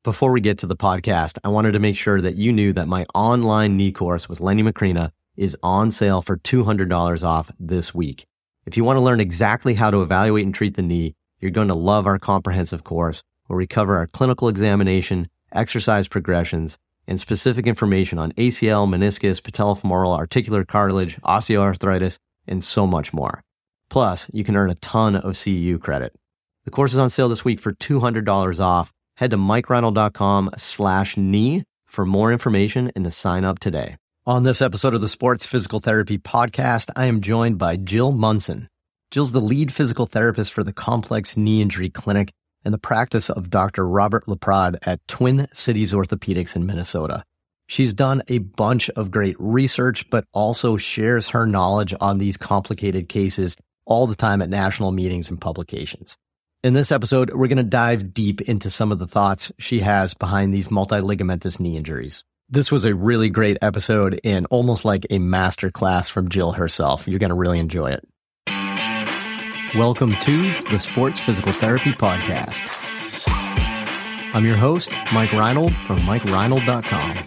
Before we get to the podcast, I wanted to make sure that you knew that my online knee course with Lenny Macrina is on sale for $200 off this week. If you want to learn exactly how to evaluate and treat the knee, you're going to love our comprehensive course where we cover our clinical examination, exercise progressions, and specific information on ACL, meniscus, patellofemoral, articular cartilage, osteoarthritis, and so much more. Plus, you can earn a ton of CEU credit. The course is on sale this week for $200 off. Head to mikereinold.com/knee for more information and to sign up today. On this episode of the Sports Physical Therapy Podcast, I am joined by Jill Munson. Jill's the lead physical therapist for the Complex Knee Injury Clinic and the practice of Dr. Robert Laprade at Twin Cities Orthopedics in Minnesota. She's done a bunch of great research, but also shares her knowledge on these complicated cases all the time at national meetings and publications. In this episode, we're going to dive deep into some of the thoughts she has behind these multiligamentous knee injuries. This was a really great episode and almost like a master class from Jill herself. You're going to really enjoy it. Welcome to the Sports Physical Therapy Podcast. I'm your host, Mike Reinold from MikeReinold.com.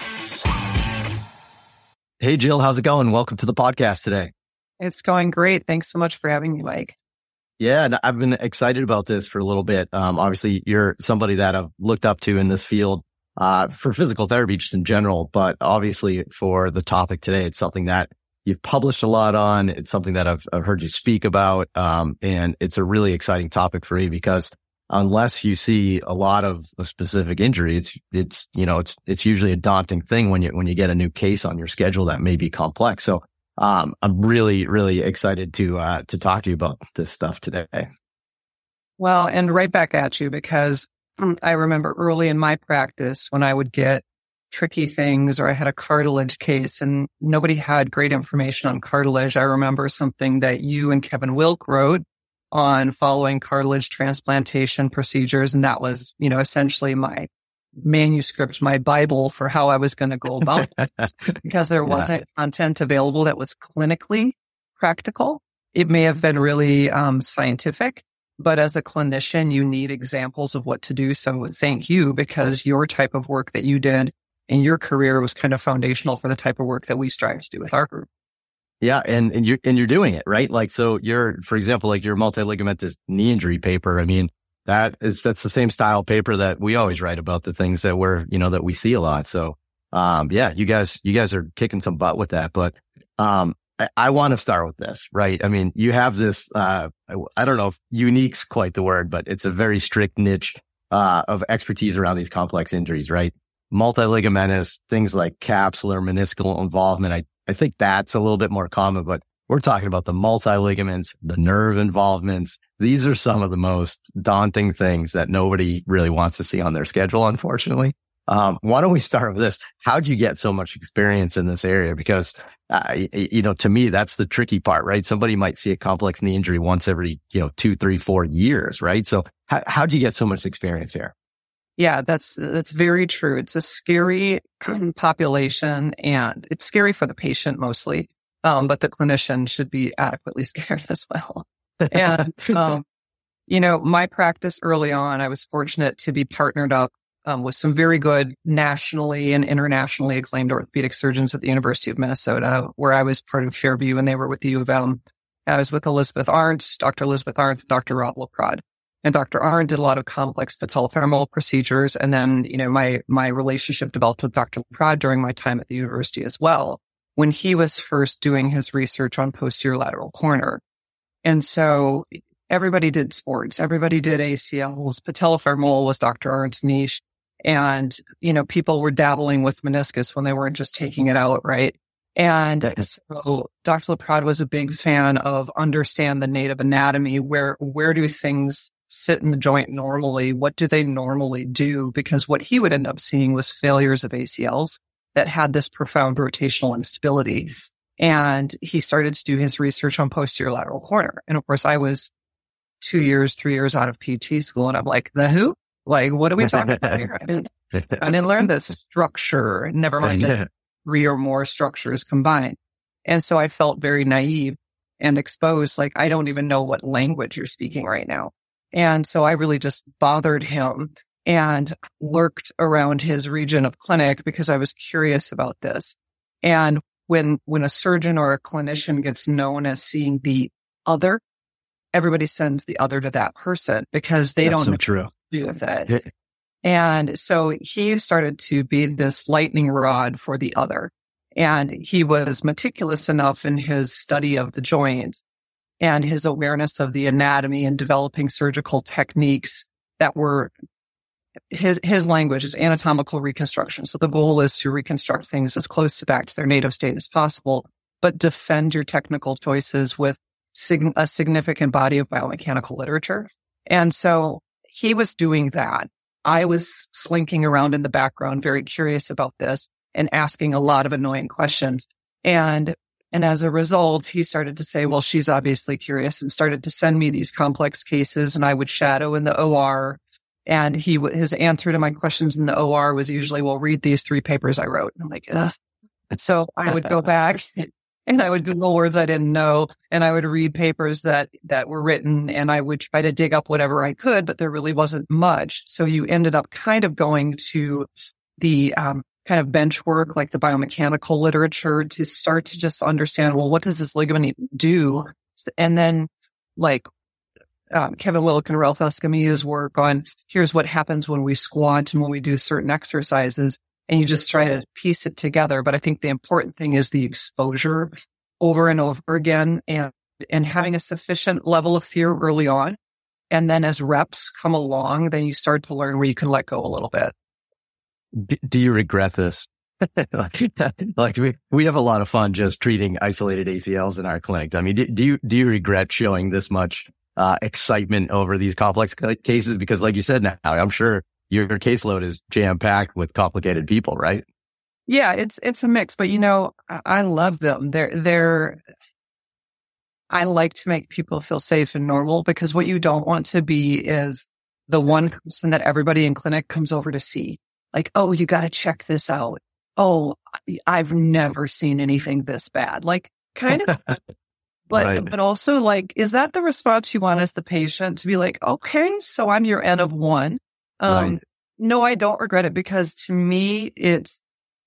Hey, Jill, how's it going? Welcome to the podcast today. It's going great. Thanks so much for having me, Mike. Yeah, and I've been excited about this for a little bit. Obviously, you're somebody that I've looked up to in this field for physical therapy just in general, but obviously for the topic today, it's something that you've published a lot on. It's something that I've heard you speak about, and it's a really exciting topic for me because unless you see a lot of a specific injury, it's usually a daunting thing when you get a new case on your schedule that may be complex. So I'm really, really excited to talk to you about this stuff today. Well, and right back at you, because I remember early in my practice when I would get tricky things or I had a cartilage case and nobody had great information on cartilage. I remember something that you and Kevin Wilk wrote on following cartilage transplantation procedures. And that was, essentially my manuscript, my Bible for how I was going to go about it because there wasn't content available that was clinically practical. It may have been really scientific, but as a clinician, you need examples of what to do. So thank you, because your type of work that you did in your career was kind of foundational for the type of work that we strive to do with our group. Yeah. And you're doing it, right? Like, so for example, like your multiligamentous knee injury paper, I mean, that's the same style paper that we always write about the things that that we see a lot. So, you guys are kicking some butt with that, but, I want to start with this, right? I mean, you have this, I don't know if unique's quite the word, but it's a very strict niche, of expertise around these complex injuries, right? Multiligamentous, things like capsular, meniscal involvement. I think that's a little bit more common, but we're talking about the multiligaments, the nerve involvements. These are some of the most daunting things that nobody really wants to see on their schedule, unfortunately. Why don't we start with this? How'd you get so much experience in this area? Because, to me, that's the tricky part, right? Somebody might see a complex knee injury once every, 2, 3, 4 years, right? So how'd you get so much experience here? Yeah, that's very true. It's a scary population and it's scary for the patient mostly. But the clinician should be adequately scared as well. And, my practice early on, I was fortunate to be partnered up with some very good nationally and internationally acclaimed orthopedic surgeons at the University of Minnesota, where I was part of Fairview and they were with the U of M. I was with Elizabeth Arndt, Dr. Elizabeth Arndt, Dr. Rob Laprade. And Dr. Arndt did a lot of complex patellofemoral procedures. And then, my relationship developed with Dr. Laprade during my time at the university as well, when he was first doing his research on posterior lateral corner. And so everybody did sports. Everybody did ACLs. Patellofemoral was Dr. Arndt's niche. And, people were dabbling with meniscus when they weren't just taking it out, right? And so Dr. Laprade was a big fan of understand the native anatomy. Where do things sit in the joint normally? What do they normally do? Because what he would end up seeing was failures of ACLs that had this profound rotational instability. And he started to do his research on posterior lateral corner. And of course, I was 2 years, 3 years out of PT school. And I'm like, the who? Like, what are we talking about here? I didn't learn this structure, never mind that 3 or more structures combined. And so I felt very naive and exposed. Like, I don't even know what language you're speaking right now. And so I really just bothered him and lurked around his region of clinic because I was curious about this. And when a surgeon or a clinician gets known as seeing the other, everybody sends the other to that person because they don't know what to do with it. And so he started to be this lightning rod for the other. And he was meticulous enough in his study of the joints and his awareness of the anatomy and developing surgical techniques that were his language is anatomical reconstruction. So the goal is to reconstruct things as close to back to their native state as possible, but defend your technical choices with a significant body of biomechanical literature. And so he was doing that. I was slinking around in the background, very curious about this and asking a lot of annoying questions. And as a result, he started to say, well, she's obviously curious, and started to send me these complex cases, and I would shadow in the OR. And his answer to my questions in the OR was usually, well, read these 3 papers I wrote. And I'm like, ugh. So I would go back and I would Google words I didn't know, and I would read papers that were written, and I would try to dig up whatever I could, but there really wasn't much. So you ended up kind of going to the kind of bench work, like the biomechanical literature, to start to just understand, well, what does this ligament even do? And then like Kevin Willock and Ralph Escamilla's work on here's what happens when we squat and when we do certain exercises, and you just try to piece it together. But I think the important thing is the exposure over and over again, and having a sufficient level of fear early on. And then as reps come along, then you start to learn where you can let go a little bit. Do you regret this? Like we have a lot of fun just treating isolated ACLs in our clinic. I mean, do you regret showing this much excitement over these complex cases? Because like you said, now I'm sure your caseload is jam packed with complicated people, right? Yeah, it's a mix, but I love them. I like to make people feel safe and normal, because what you don't want to be is the one person that everybody in clinic comes over to see. Like, oh, you got to check this out. Oh, I've never seen anything this bad. Like, kind of. But right. But also, like, is that the response you want as the patient, to be like, okay, so I'm your N of 1? Right. No, I don't regret it, because to me, it's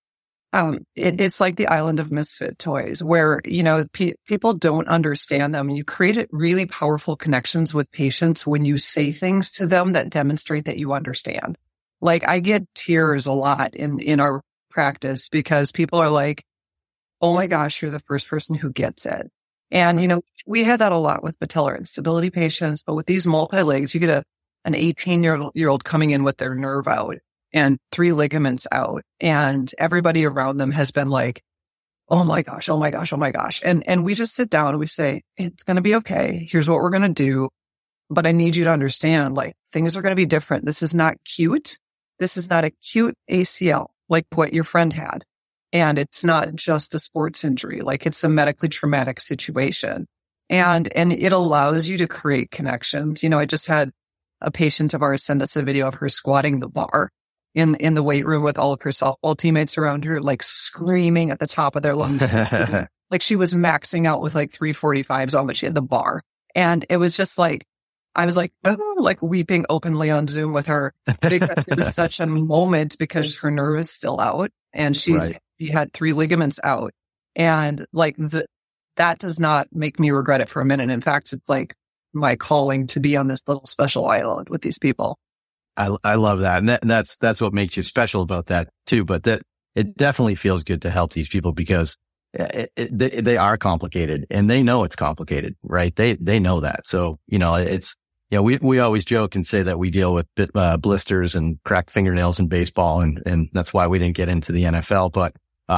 like the island of misfit toys, where, people don't understand them. You create really powerful connections with patients when you say things to them that demonstrate that you understand. Like, I get tears a lot in our practice because people are like, oh my gosh, you're the first person who gets it. And, we had that a lot with patellar instability patients, but with these multi-legs, you get an 18-year-old coming in with their nerve out and 3 ligaments out, and everybody around them has been like, oh my gosh, oh my gosh, oh my gosh. And we just sit down and we say, it's going to be okay. Here's what we're going to do. But I need you to understand, like, things are going to be different. This is not cute. This is not a cute ACL like what your friend had. And it's not just a sports injury. Like, it's a medically traumatic situation. And it allows you to create connections. I just had a patient of ours send us a video of her squatting the bar in the weight room with all of her softball teammates around her, like screaming at the top of their lungs. Like, she was maxing out with like 345s on, but she had the bar. And it was just like, I was like, like weeping openly on Zoom with her, because it was such a moment, because her nerve is still out, and she had 3 ligaments out. And like that does not make me regret it for a minute. In fact, it's like my calling to be on this little special island with these people. I love that. And that's what makes you special about that too. But that it definitely feels good to help these people, because they are complicated, and they know it's complicated, right? They know that. So, it's, we always joke and say that we deal with blisters and cracked fingernails in baseball, and that's why we didn't get into the NFL. But,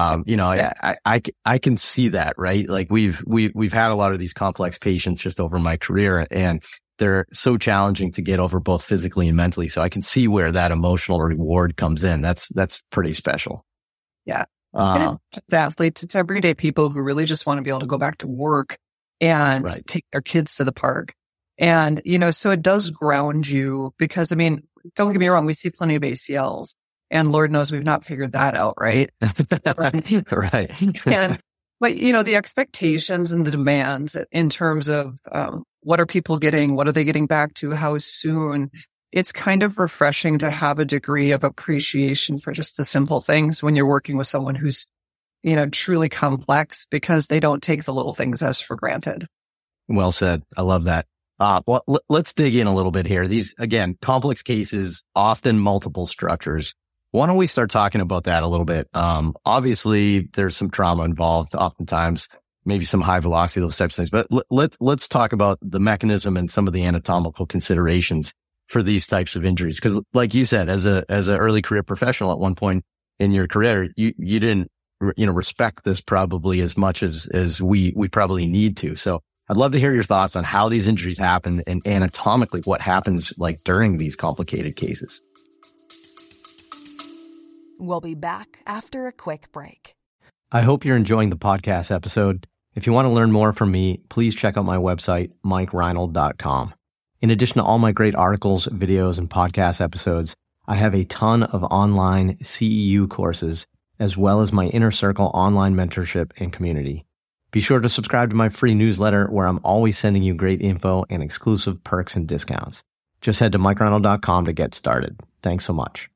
I can see that, right? Like, we've had a lot of these complex patients just over my career, and they're so challenging to get over both physically and mentally. So I can see where that emotional reward comes in. That's pretty special. Yeah. It's athletes, it's everyday people who really just want to be able to go back to work and take their kids to the park. And, so it does ground you, because, I mean, don't get me wrong, we see plenty of ACLs, and Lord knows we've not figured that out, right? Right. But, the expectations and the demands in terms of what are people getting? What are they getting back to? How soon? it's kind of refreshing to have a degree of appreciation for just the simple things when you're working with someone who's, truly complex, because they don't take the little things as for granted. Well said. I love that. Well, let's dig in a little bit here. These, again, complex cases, often multiple structures. Why don't we start talking about that a little bit? Obviously, there's some trauma involved, oftentimes, maybe some high velocity, those types of things. But let's talk about the mechanism and some of the anatomical considerations for these types of injuries. Because, like you said, as an early career professional at one point in your career, you didn't respect this probably as much as we probably need to. So I'd love to hear your thoughts on how these injuries happen and anatomically what happens like during these complicated cases. We'll be back after a quick break. I hope you're enjoying the podcast episode. If you want to learn more from me, please check out my website, MikeReinold.com. In addition to all my great articles, videos, and podcast episodes, I have a ton of online CEU courses, as well as my Inner Circle online mentorship and community. Be sure to subscribe to my free newsletter where I'm always sending you great info and exclusive perks and discounts. Just head to MikeReinold.com to get started. Thanks so much.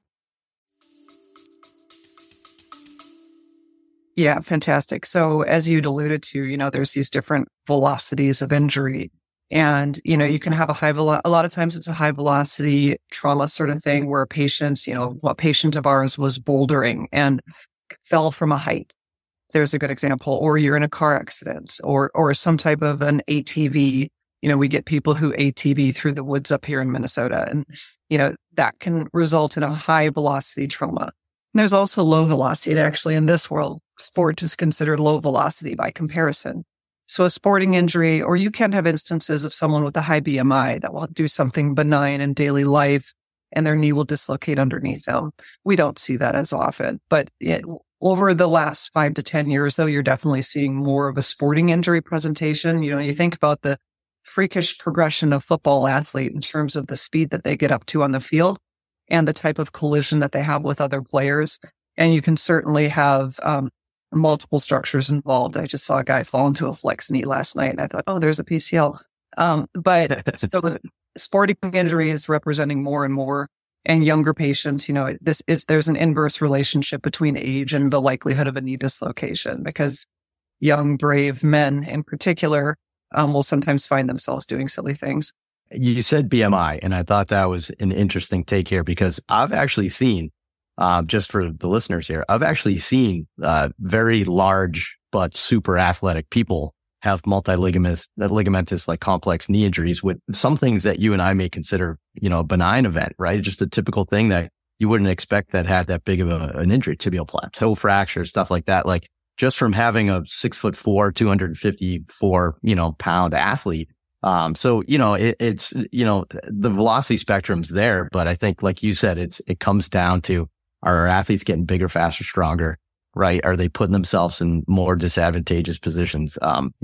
Yeah, fantastic. So as you'd alluded to, there's these different velocities of injury. And, you can have a lot of times it's a high velocity trauma sort of thing where a patient, a patient of ours was bouldering and fell from a height. There's a good example. Or you're in a car accident or some type of an ATV. We get people who ATV through the woods up here in Minnesota. And, that can result in a high velocity trauma. And there's also low velocity. Actually, in this world, sport is considered low velocity by comparison. So a sporting injury, or you can have instances of someone with a high BMI that will do something benign in daily life and their knee will dislocate underneath them. We don't see that as often, but over the last 5 to 10 years, though, you're definitely seeing more of a sporting injury presentation. You think about the freakish progression of football athlete in terms of the speed that they get up to on the field and the type of collision that they have with other players. And you can certainly have multiple structures involved. I just saw a guy fall into a flex knee last night and I thought, oh, there's a PCL. But so sporting injury is representing more and more, and younger patients, there's an inverse relationship between age and the likelihood of a knee dislocation, because young, brave men in particular will sometimes find themselves doing silly things. You said BMI, and I thought that was an interesting take here, because I've actually seen, just for the listeners here, I've actually seen very large but super athletic people have ligamentous like complex knee injuries with some things that you and I may consider, a benign event, right? Just a typical thing that you wouldn't expect that had that big of an injury, tibial plateau fracture, stuff like that. Like just from having a 6'4", 254, pound athlete. So, it's, the velocity spectrum's there, but I think, like you said, it comes down to, are our athletes getting bigger, faster, stronger, right? Are they putting themselves in more disadvantageous positions?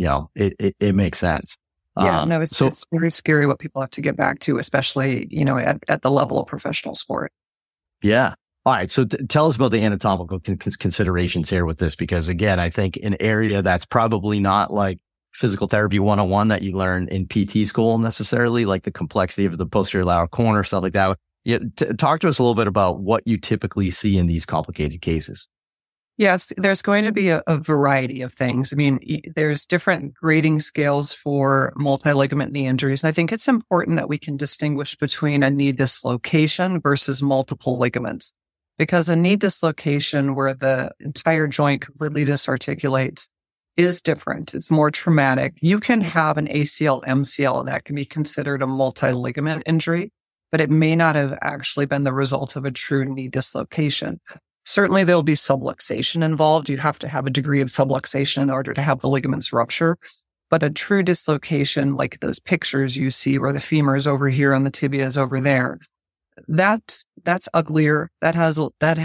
It makes sense. Yeah, no, it's very scary what people have to get back to, especially, at the level of professional sport. Yeah. All right. So tell us about the anatomical considerations here with this, because again, I think an area that's probably not like physical therapy 101 that you learn in PT school necessarily, like the complexity of the posterior lateral corner, stuff like that. Yeah, talk to us a little bit about what you typically see in these complicated cases. Yes, there's going to be a variety of things. I mean, there's different grading scales for multi-ligament knee injuries. And I think it's important that we can distinguish between a knee dislocation versus multiple ligaments. Because a knee dislocation where the entire joint completely disarticulates is different. It's more traumatic. You can have an ACL, MCL that can be considered a multi-ligament injury, but it may not have actually been the result of a true knee dislocation. Certainly, there'll be subluxation involved. You have to have a degree of subluxation in order to have the ligaments rupture. But a true dislocation, like those pictures you see where the femur is over here and the tibia is over there, that's uglier. That has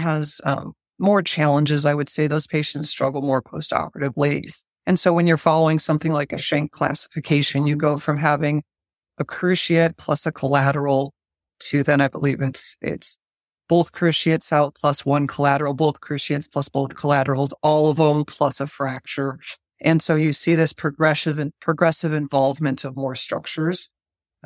more challenges, I would say. Those patients struggle more postoperatively. And so when you're following something like a Schenck classification, you go from having a cruciate plus a collateral to then I believe it's both cruciates out plus one collateral, both cruciates plus both collaterals, all of them plus a fracture. And so you see this progressive involvement of more structures.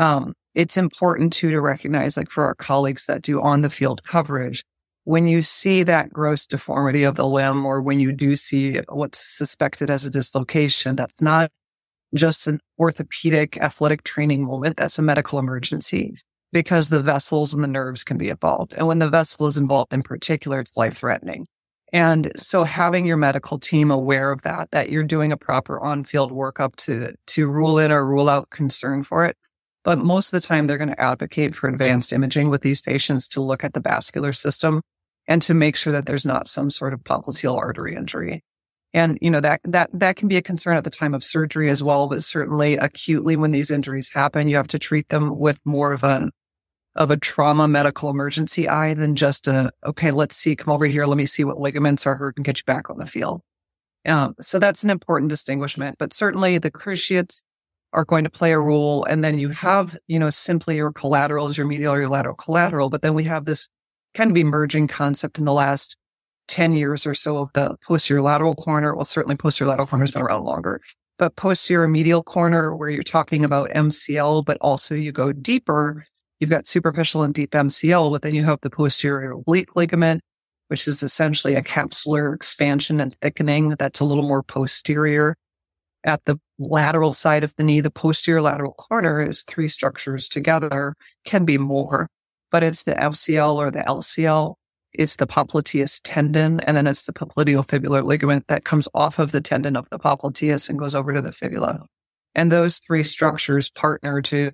it's important to recognize, like for our colleagues that do on the field coverage, when you see that gross deformity of the limb, or when you do see what's suspected as a dislocation, that's not just an orthopedic athletic training moment. That's a medical emergency, because the vessels and the nerves can be involved. And when the vessel is involved in particular, it's life-threatening. And so having your medical team aware of that you're doing a proper on-field workup to rule in or rule out concern for it. But most of the time, they're going to advocate for advanced imaging with these patients to look at the vascular system and to make sure that there's not some sort of popliteal artery injury. And, that can be a concern at the time of surgery as well, but certainly acutely when these injuries happen, you have to treat them with more of a trauma medical emergency eye than just okay, let's see, come over here, let me see what ligaments are hurt and get you back on the field. So that's an important distinguishment, but certainly the cruciates are going to play a role. And then you have, simply your collaterals, your medial or your lateral collateral, but then we have this kind of emerging concept in the last 10 years or so of the posterior lateral corner. Well, certainly posterior lateral corner has been around longer, but posterior medial corner, where you're talking about MCL, but also you go deeper. You've got superficial and deep MCL, but then you have the posterior oblique ligament, which is essentially a capsular expansion and thickening that's a little more posterior. At the lateral side of the knee, the posterior lateral corner is 3 structures together, can be more, but it's the FCL or the LCL. It's the popliteus tendon, and then it's the popliteofibular ligament that comes off of the tendon of the popliteus and goes over to the fibula. And those 3 structures partner to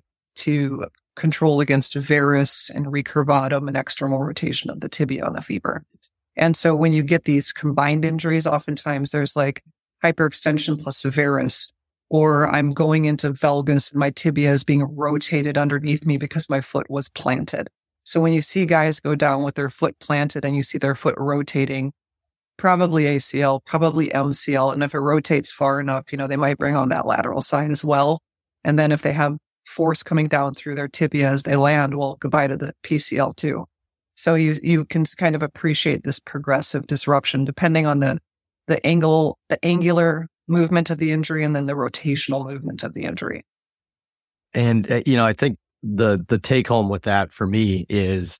control against varus and recurvatum and external rotation of the tibia on the femur. And so when you get these combined injuries, oftentimes there's like hyperextension plus varus, or I'm going into valgus and my tibia is being rotated underneath me because my foot was planted. So when you see guys go down with their foot planted and you see their foot rotating, probably ACL, probably MCL. And if it rotates far enough, they might bring on that lateral side as well. And then if they have force coming down through their tibia as they land, well, goodbye to the PCL too. So you can kind of appreciate this progressive disruption depending on the angular movement of the injury and then the rotational movement of the injury. And, I think the take home with that for me is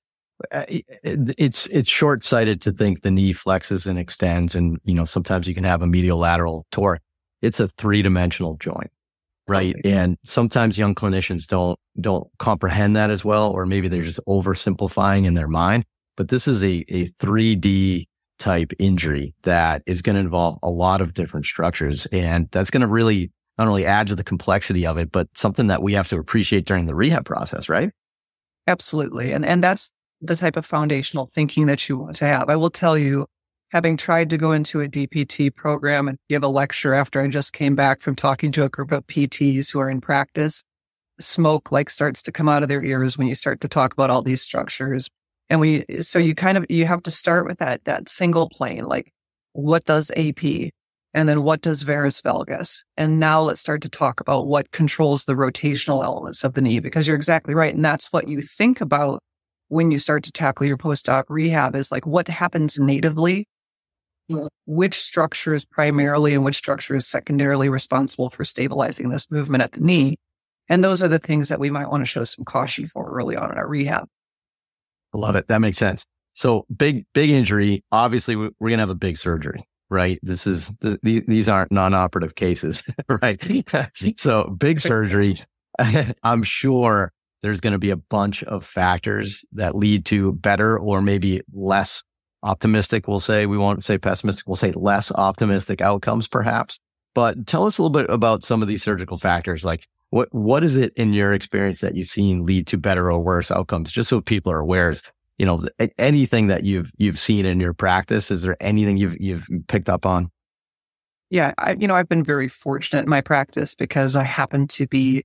it's short-sighted to think the knee flexes and extends. And, sometimes you can have a medial lateral torque. It's a 3-dimensional joint, right? Okay. And sometimes young clinicians don't comprehend that as well, or maybe they're just oversimplifying in their mind. But this is a 3D type injury that is going to involve a lot of different structures. And that's going to really not only add to the complexity of it, but something that we have to appreciate during the rehab process, right? Absolutely. And that's the type of foundational thinking that you want to have. I will tell you, having tried to go into a DPT program and give a lecture after I just came back from talking to a group of PTs who are in practice, smoke starts to come out of their ears when you start to talk about all these structures. And you have to start with that single plane, like what does AP? And then what does varus valgus? And now let's start to talk about what controls the rotational elements of the knee, because you're exactly right. And that's what you think about when you start to tackle your post-op rehab is like what happens natively, which structure is primarily and which structure is secondarily responsible for stabilizing this movement at the knee. And those are the things that we might want to show some caution for early on in our rehab. I love it. That makes sense. So big injury. Obviously, we're going to have a big surgery, right? These aren't non-operative cases, right? So big surgery. I'm sure there's going to be a bunch of factors that lead to better or maybe less optimistic. We'll say, we won't say pessimistic. We'll say less optimistic outcomes, perhaps. But tell us a little bit about some of these surgical factors. Like what is it in your experience that you've seen lead to better or worse outcomes? Just so people are aware, anything that you've seen in your practice. Is there anything you've picked up on? Yeah, I've been very fortunate in my practice because I happen to be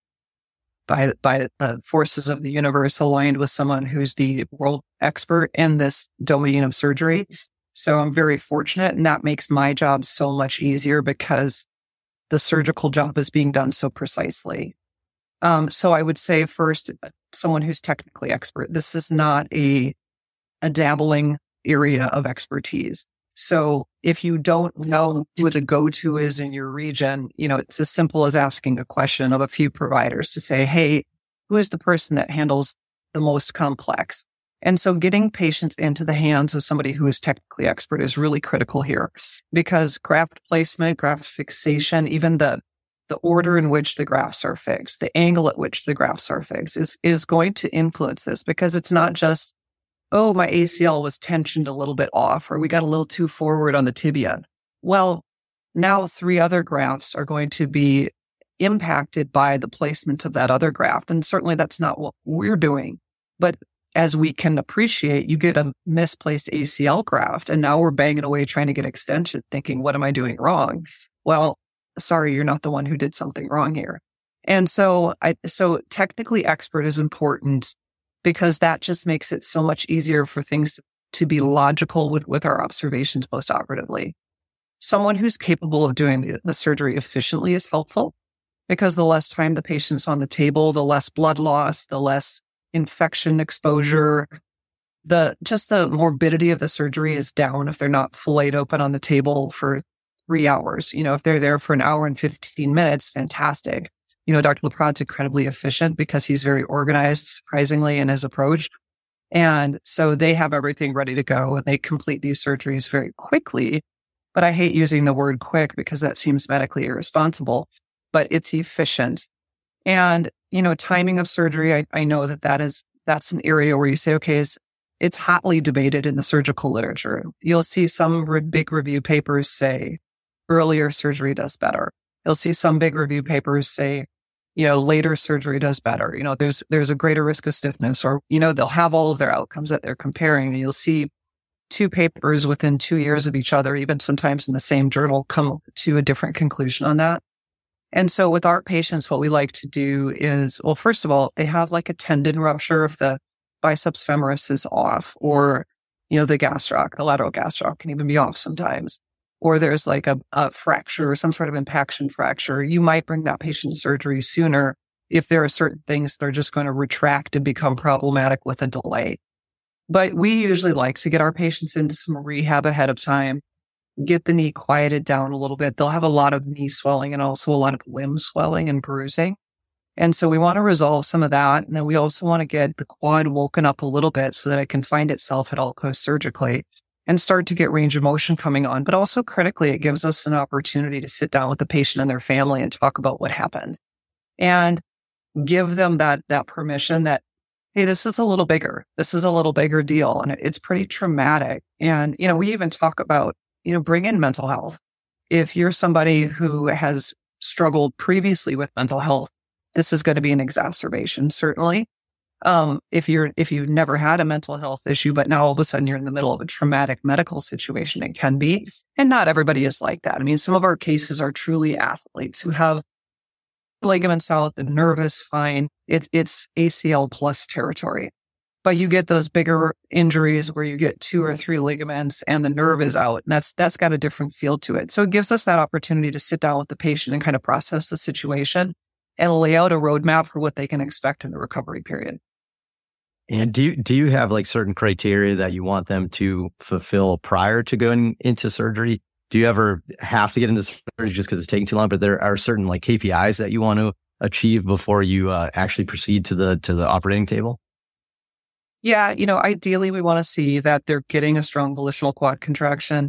by forces of the universe aligned with someone who's the world expert in this domain of surgery. So I'm very fortunate, and that makes my job so much easier because the surgical job is being done so precisely. So I would say first, someone who's technically expert. This is not a dabbling area of expertise. So if you don't know who the go-to is in your region, it's as simple as asking a question of a few providers to say, hey, who is the person that handles the most complex. And so getting patients into the hands of somebody who is technically expert is really critical here, because graft placement, graft fixation, even the order in which the grafts are fixed, the angle at which the grafts are fixed is going to influence this, because it's not just, oh, my ACL was tensioned a little bit off, or we got a little too forward on the tibia. Well, now 3 other grafts are going to be impacted by the placement of that other graft. And certainly that's not what we're doing. But as we can appreciate, you get a misplaced ACL graft, and now we're banging away trying to get extension, thinking, what am I doing wrong? Well, sorry, you're not the one who did something wrong here. And so technically expert is important, because that just makes it so much easier for things to be logical with our observations postoperatively. Someone who's capable of doing the surgery efficiently is helpful, because the less time the patient's on the table, the less blood loss, the less infection exposure, the morbidity of the surgery is down if they're not filleted open on the table for 3 hours. If they're there for an hour and 15 minutes, fantastic. Dr. LaPrad's incredibly efficient because he's very organized, surprisingly, in his approach. And so they have everything ready to go, and they complete these surgeries very quickly. But I hate using the word quick because that seems medically irresponsible, but it's efficient. And, timing of surgery, I know that's an area where you say, okay, it's hotly debated in the surgical literature. You'll see some big review papers say earlier surgery does better. You'll see some big review papers say, later surgery does better. There's a greater risk of stiffness, or, they'll have all of their outcomes that they're comparing. And you'll see 2 papers within 2 years of each other, even sometimes in the same journal, come to a different conclusion on that. And so with our patients, what we like to do is, well, first of all, they have like a tendon rupture if the biceps femoris is off, or, the gastroc, the lateral gastroc can even be off sometimes. Or there's like a fracture or some sort of impaction fracture. You might bring that patient to surgery sooner if there are certain things that are just going to retract and become problematic with a delay. But we usually like to get our patients into some rehab ahead of time, get the knee quieted down a little bit. They'll have a lot of knee swelling and also a lot of limb swelling and bruising. And so we want to resolve some of that. And then we also want to get the quad woken up a little bit so that it can find itself at all post-surgically and start to get range of motion coming on. But also critically, it gives us an opportunity to sit down with the patient and their family and talk about what happened and give them that permission that, hey, this is a little bigger. This is a little bigger deal. And it's pretty traumatic. And, we even talk about, bring in mental health. If you're somebody who has struggled previously with mental health, this is going to be an exacerbation, certainly. If you've never had a mental health issue, but now all of a sudden you're in the middle of a traumatic medical situation, it can be. And not everybody is like that. I mean, some of our cases are truly athletes who have ligaments out, the nerve is fine. It's ACL plus territory. But you get those bigger injuries where you get 2 or 3 ligaments and the nerve is out. And that's got a different feel to it. So it gives us that opportunity to sit down with the patient and kind of process the situation and lay out a roadmap for what they can expect in the recovery period. And do you have like certain criteria that you want them to fulfill prior to going into surgery? Do you ever have to get into surgery just because it's taking too long? But there are certain like KPIs that you want to achieve before you actually proceed to the operating table? Yeah, ideally we want to see that they're getting a strong volitional quad contraction.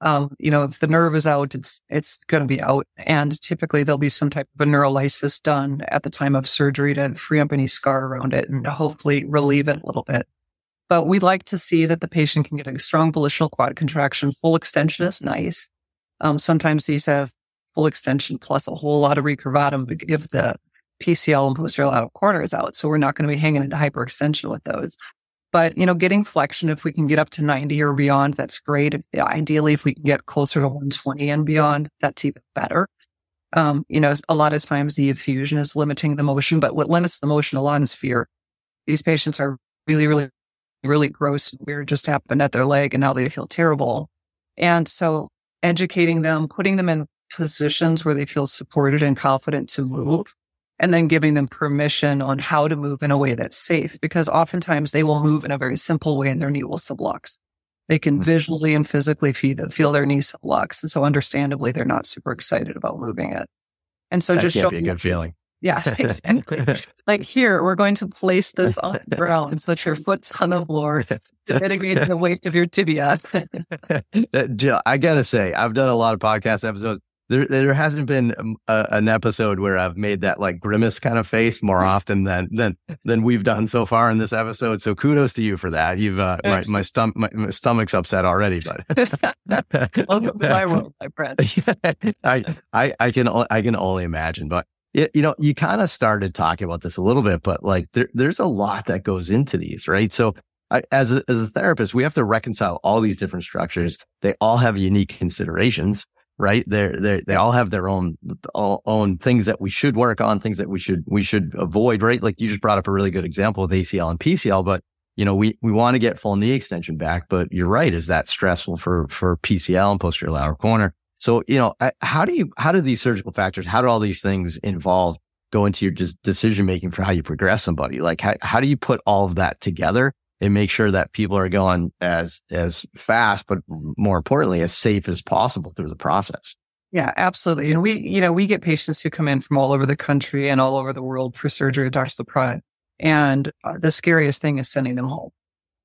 If the nerve is out, it's going to be out. And typically there'll be some type of a neurolysis done at the time of surgery to free up any scar around it and hopefully relieve it a little bit. But we like to see that the patient can get a strong volitional quad contraction. Full extension is nice. Sometimes these have full extension plus a whole lot of recurvatum if the PCL and posterior lateral corner is out. So we're not going to be hanging into hyperextension with those. But, getting flexion, if we can get up to 90 or beyond, that's great. Ideally, if we can get closer to 120 and beyond, that's even better. A lot of times the effusion is limiting the motion, but what limits the motion a lot is fear. These patients are really, really, really gross and weird, just happened at their leg and now they feel terrible. And so educating them, putting them in positions where they feel supported and confident to move, and then giving them permission on how to move in a way that's safe, because oftentimes they will move in a very simple way and their knee will sublux. They can visually and physically feel their knee sublux. And so understandably, they're not super excited about moving it. And so that just can't be a good feeling. Yeah, exactly. Like here, we're going to place this on the ground so that your foot's on the floor to mitigate the weight of your tibia. Jill, I gotta say, I've done a lot of podcast episodes. There hasn't been an episode where I've made that like grimace kind of face more often than we've done so far in this episode. So kudos to you for that. You've my stomach's upset already, but welcome to my world, my friend. I can only imagine. But you kind of started talking about this a little bit, but like there's a lot that goes into these, right? So as a therapist, we have to reconcile all these different structures. They all have unique considerations. Right. They all have their own things that we should work on, things that we should avoid. Right. Like you just brought up a really good example with ACL and PCL, but we want to get full knee extension back, but you're right. Is that stressful for PCL and posterior lateral corner? So, how do these surgical factors, how do all these things go into your decision making for how you progress somebody? Like how do you put all of that together and make sure that people are going as fast, but more importantly, as safe as possible through the process? Yeah, absolutely. And we get patients who come in from all over the country and all over the world for surgery at Dr. LaPrade. And the scariest thing is sending them home.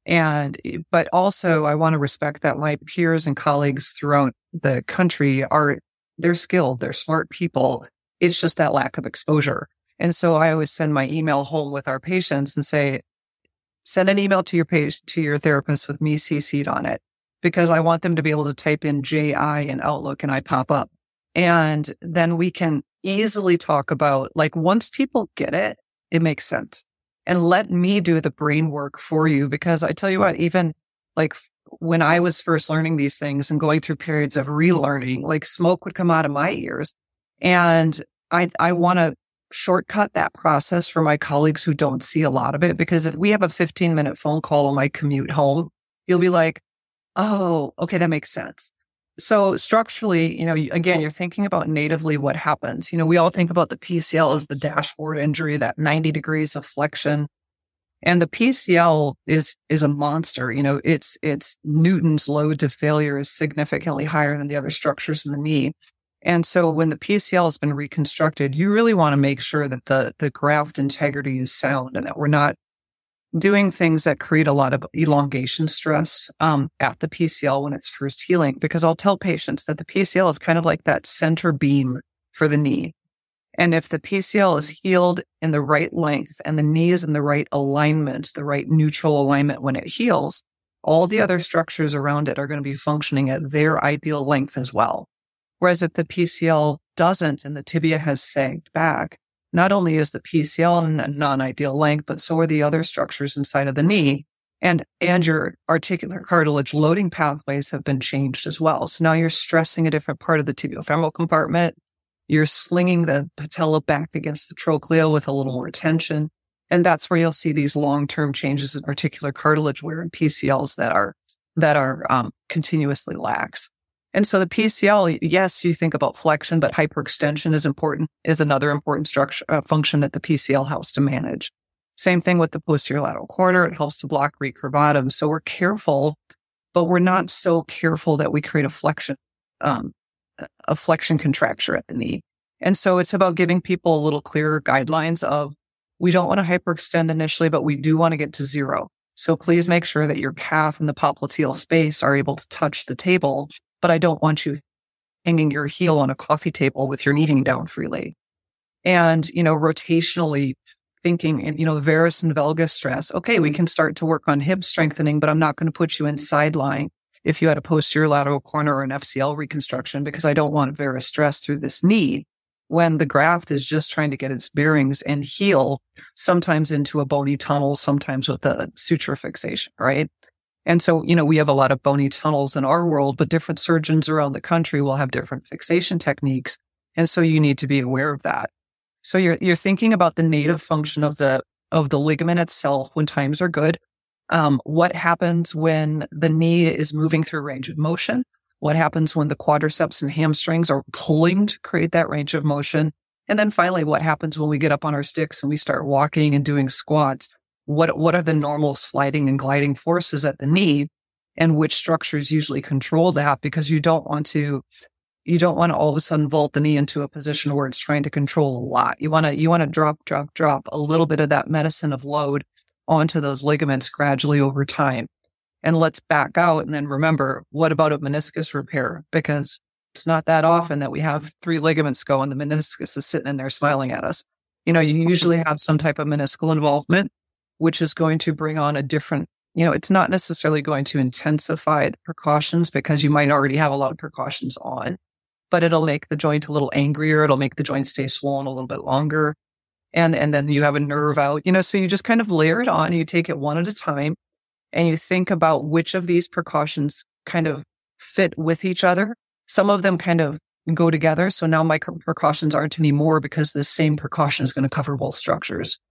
But also I want to respect that my peers and colleagues throughout the country they're skilled, they're smart people. It's just that lack of exposure. And so I always send my email home with our patients and say, send an email to your therapist with me CC'd on it, because I want them to be able to type in JI in Outlook and I pop up. And then we can easily talk about, like, once people get it, it makes sense. And let me do the brain work for you, because I tell you what, even like when I was first learning these things and going through periods of relearning, like smoke would come out of my ears. And I want to shortcut that process for my colleagues who don't see a lot of it, because if we have a 15-minute phone call on my commute home, you'll be like, oh, okay, that makes sense. So structurally, again, you're thinking about natively what happens. We all think about the PCL as the dashboard injury, that 90 degrees of flexion. And the PCL is a monster. It's Newton's load to failure is significantly higher than the other structures in the knee. And so when the PCL has been reconstructed, you really want to make sure that the graft integrity is sound and that we're not doing things that create a lot of elongation stress at the PCL when it's first healing. Because I'll tell patients that the PCL is kind of like that center beam for the knee. And if the PCL is healed in the right length and the knee is in the right alignment, the right neutral alignment when it heals, all the other structures around it are going to be functioning at their ideal length as well. Whereas if the PCL doesn't and the tibia has sagged back, not only is the PCL in a non-ideal length, but so are the other structures inside of the knee. And your articular cartilage loading pathways have been changed as well. So now you're stressing a different part of the tibiofemoral compartment. You're slinging the patella back against the trochlea with a little more tension. And that's where you'll see these long-term changes in articular cartilage wear in PCLs that are continuously lax. And so the PCL, yes, you think about flexion, but hyperextension is another important structure, function that the PCL helps to manage. Same thing with the posterior lateral corner. It helps to block recurvatum. So we're careful, but we're not so careful that we create a flexion contracture at the knee. And so it's about giving people a little clearer guidelines of, we don't want to hyperextend initially, but we do want to get to zero. So please make sure that your calf and the popliteal space are able to touch the table, but I don't want you hanging your heel on a coffee table with your knee hanging down freely. And, rotationally thinking, the varus and valgus stress. Okay, we can start to work on hip strengthening, but I'm not going to put you in side lying if you had a posterior lateral corner or an FCL reconstruction, because I don't want varus stress through this knee when the graft is just trying to get its bearings and heal, sometimes into a bony tunnel, sometimes with a suture fixation, right? And so, we have a lot of bony tunnels in our world, but different surgeons around the country will have different fixation techniques. And so you need to be aware of that. So you're thinking about the native function of the ligament itself when times are good. What happens when the knee is moving through range of motion? What happens when the quadriceps and hamstrings are pulling to create that range of motion? And then finally, what happens when we get up on our sticks and we start walking and doing squats? What are the normal sliding and gliding forces at the knee, and which structures usually control that? Because you don't want to you don't want to all of a sudden vault the knee into a position where it's trying to control a lot. You want to drop a little bit of that medicine of load onto those ligaments gradually over time. And let's back out and then remember, what about a meniscus repair? Because it's not that often that we have 3 ligaments go and the meniscus is sitting in there smiling at us. You usually have some type of meniscal involvement, which is going to bring on a different, it's not necessarily going to intensify the precautions because you might already have a lot of precautions on, but it'll make the joint a little angrier. It'll make the joint stay swollen a little bit longer. And then you have a nerve out, so you just kind of layer it on. You take it one at a time and you think about which of these precautions kind of fit with each other. Some of them kind of go together. So now my precautions aren't anymore because the same precaution is going to cover both structures.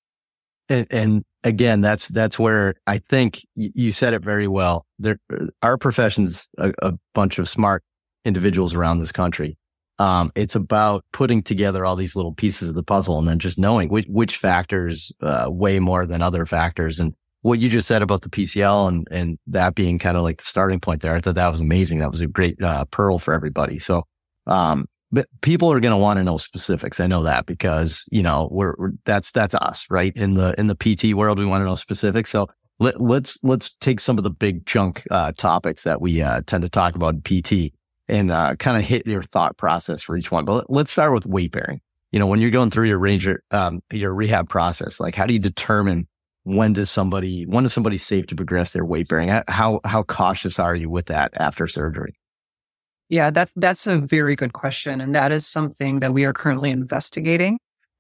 And again, that's where I think you said it very well. Our profession's a bunch of smart individuals around this country. It's about putting together all these little pieces of the puzzle and then just knowing which factors weigh more than other factors. And what you just said about the PCL and that being kind of like the starting point there, I thought that was amazing. That was a great pearl for everybody. So, but people are going to want to know specifics. I know that because, that's us, right? In the PT world, we want to know specifics. So let's take some of the big chunk topics that we tend to talk about in PT and kind of hit your thought process for each one. But let's start with weight bearing. When you're going through your rehab process, like how do you determine when is somebody safe to progress their weight bearing? How cautious are you with that after surgery? Yeah, that's a very good question. And that is something that we are currently investigating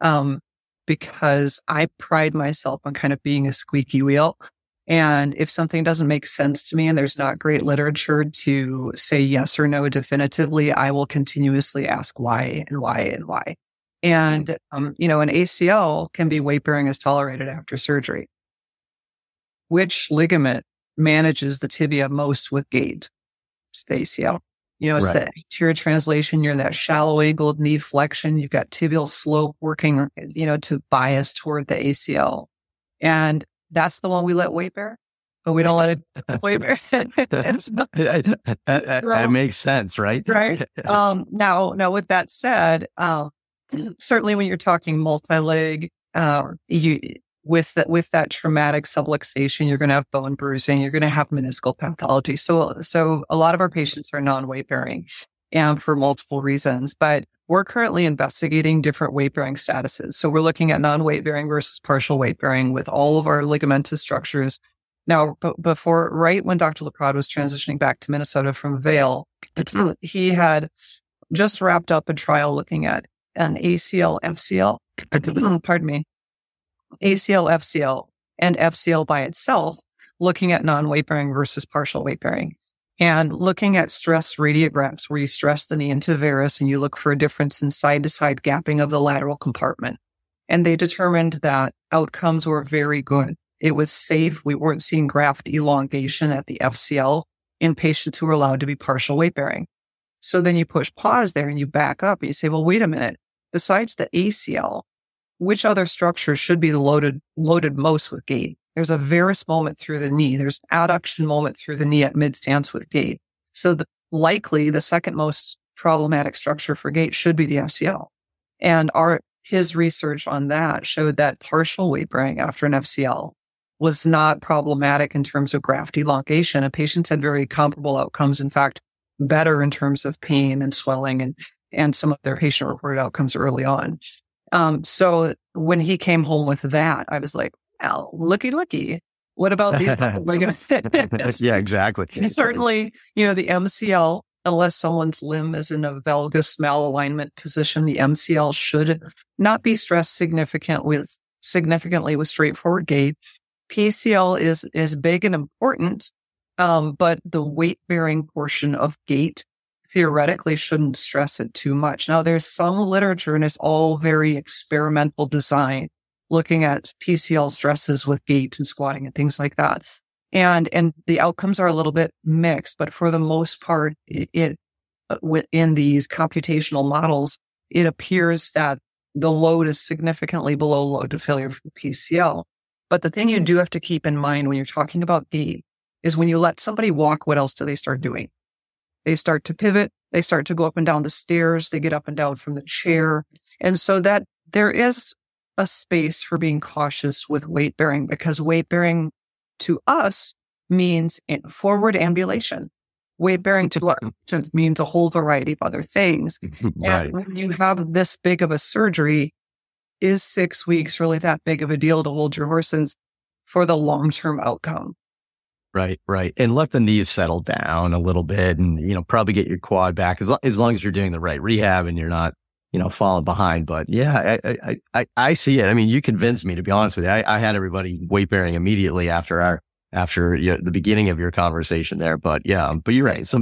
because I pride myself on kind of being a squeaky wheel. And if something doesn't make sense to me and there's not great literature to say yes or no definitively, I will continuously ask why and why and why. And, an ACL can be weight bearing as tolerated after surgery. Which ligament manages the tibia most with gait? It's the ACL. It's right. The anterior translation. You're in that shallow angle of knee flexion. You've got tibial slope working, to bias toward the ACL. And that's the one we let weight bear, but we don't let it weight bear. That makes sense, right? Right. Now, with that said, certainly when you're talking multi-leg, with that traumatic subluxation, you're going to have bone bruising, you're going to have meniscal pathology. So a lot of our patients are non-weight bearing, and for multiple reasons. But we're currently investigating different weight bearing statuses. So we're looking at non-weight bearing versus partial weight bearing with all of our ligamentous structures. Now, right when Dr. Laprade was transitioning back to Minnesota from Vail, he had just wrapped up a trial looking at an ACL, FCL, pardon me, ACL, FCL, and FCL by itself, looking at non-weight bearing versus partial weight bearing, and looking at stress radiographs where you stress the knee into varus and you look for a difference in side-to-side gapping of the lateral compartment. And they determined that outcomes were very good. It was safe. We weren't seeing graft elongation at the FCL in patients who were allowed to be partial weight bearing. So then you push pause there and you back up and you say, well, wait a minute. Besides the ACL, which other structures should be loaded most with gait? There's a varus moment through the knee. There's adduction moment through the knee at mid-stance with gait. So likely the second most problematic structure for gait should be the FCL. And his research on that showed that partial weight bearing after an FCL was not problematic in terms of graft elongation, and patients had very comparable outcomes. In fact, better in terms of pain and swelling and some of their patient-reported outcomes early on. So when he came home with that, I was like, well, looky. What about these? Yeah, exactly. Certainly, the MCL, unless someone's limb is in a valgus malalignment position, the MCL should not be stressed significantly with straightforward gait. PCL is big and important, but the weight-bearing portion of gait theoretically shouldn't stress it too much. Now, there's some literature, and it's all very experimental design, looking at PCL stresses with gait and squatting and things like that. And the outcomes are a little bit mixed, but for the most part, in these computational models, it appears that the load is significantly below load to failure for PCL. But the thing you do have to keep in mind when you're talking about gait is when you let somebody walk, what else do they start doing? They start to pivot, They start to go up and down the stairs. They get up and down from the chair. And so that there is a space for being cautious with weight bearing, because weight bearing to us means forward ambulation. Weight bearing to us means a whole variety of other things. Right. And when you have this big of a surgery, is 6 weeks really that big of a deal to hold your horses for the long-term outcome? Right. And let the knees settle down a little bit and, probably get your quad back as long as you're doing the right rehab and you're not, falling behind. But yeah, I see it. I mean, you convinced me, to be honest with you. I had everybody weight bearing immediately after the beginning of your conversation there. But yeah, but you're right.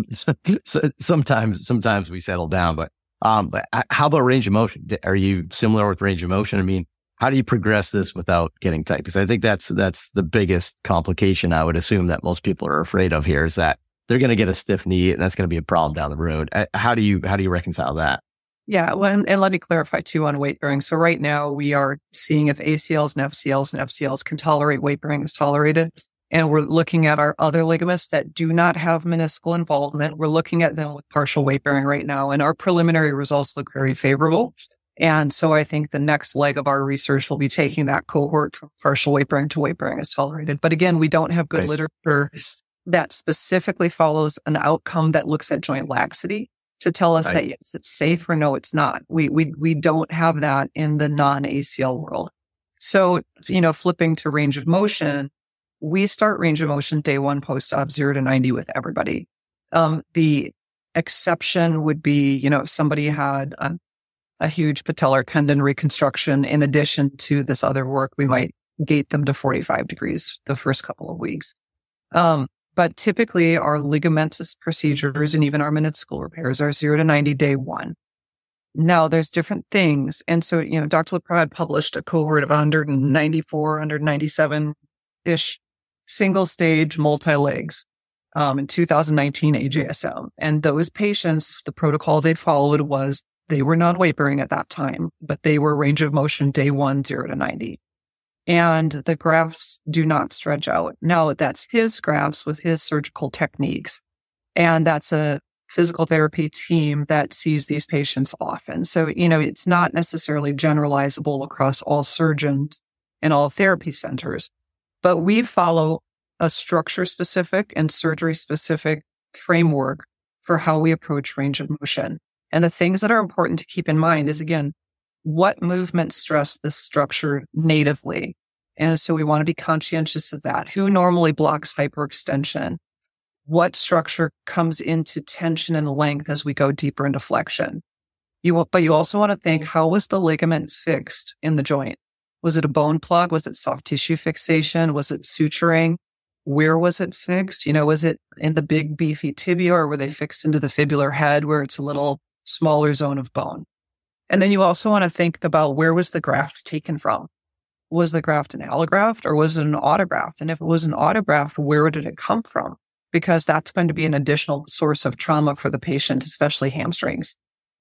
Sometimes we settle down, but how about range of motion? Are you similar with range of motion? I mean, how do you progress this without getting tight? Because I think that's the biggest complication I would assume that most people are afraid of here, is that they're going to get a stiff knee and that's going to be a problem down the road. How do you reconcile that? Yeah. Well, and let me clarify too on weight bearing. So right now we are seeing if ACLs and FCLs can tolerate weight bearing is tolerated. And we're looking at our other ligaments that do not have meniscal involvement. We're looking at them with partial weight bearing right now. And our preliminary results look very favorable. And so I think the next leg of our research will be taking that cohort from partial weight bearing to weight bearing is tolerated. But again, we don't have good literature that specifically follows an outcome that looks at joint laxity to tell us that yes, it's safe or no, it's not. We don't have that in the non-ACL world. So, flipping to range of motion, we start range of motion day one post-op 0 to 90 with everybody. The exception would be, if somebody had a huge patellar tendon reconstruction, in addition to this other work, we might gate them to 45 degrees the first couple of weeks. But typically our ligamentous procedures and even our meniscal repairs are 0 to 90 day one. Now there's different things. And so, Dr. LaPrade published a cohort of 194, 197-ish single stage multi-legs in 2019 AJSM. And those patients, the protocol they followed was they were not weight bearing at that time, but they were range of motion day one, 0 to 90. And the grafts do not stretch out. Now that's his grafts with his surgical techniques. And that's a physical therapy team that sees these patients often. So, it's not necessarily generalizable across all surgeons and all therapy centers, but we follow a structure specific and surgery specific framework for how we approach range of motion. And the things that are important to keep in mind is, again, what movements stress this structure natively. And so we want to be conscientious of that. Who normally blocks hyperextension? What structure comes into tension and length as we go deeper into flexion? But you also want to think, how was the ligament fixed in the joint? Was it a bone plug? Was it soft tissue fixation? Was it suturing? Where was it fixed? Was it in the big beefy tibia, or were they fixed into the fibular head where it's a little smaller zone of bone? And then you also want to think about, where was the graft taken from? Was the graft an allograft or was it an autograft? And if it was an autograft, where did it come from? Because that's going to be an additional source of trauma for the patient, especially hamstrings.